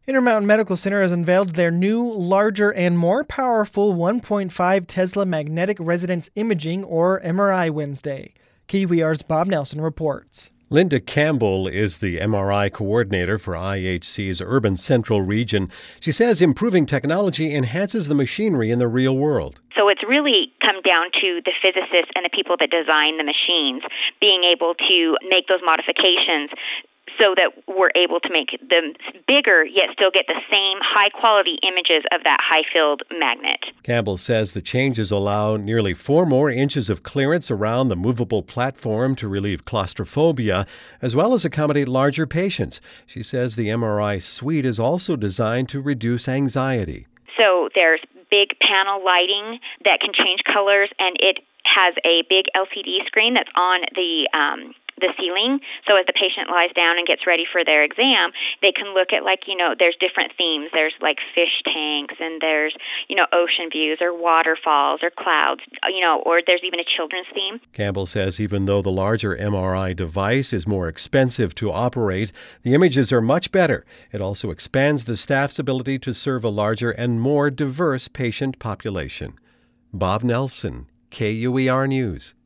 Intermountain Medical Center has unveiled their new, larger, and more powerful 1.5 Tesla magnetic resonance imaging, or MRI, Wednesday. KUER's Bob Nelson reports. Linda Campbell is the MRI coordinator for IHC's Urban Central region. She says improving technology enhances the machinery in the real world. So it's really come down to the physicists and the people that design the machines being able to make those modifications so that we're able to make them bigger, yet still get the same high-quality images of that high-field magnet. Campbell says the changes allow nearly 4 more inches of clearance around the movable platform to relieve claustrophobia, as well as accommodate larger patients. She says the MRI suite is also designed to reduce anxiety. So there's big panel lighting that can change colors, and it has a big LCD screen that's on the ceiling. So as the patient lies down and gets ready for their exam, they can look at, there's different themes. There's like fish tanks, and there's, ocean views or waterfalls or clouds, or there's even a children's theme. Campbell says even though the larger MRI device is more expensive to operate, the images are much better. It also expands the staff's ability to serve a larger and more diverse patient population. Bob Nelson, KUER News.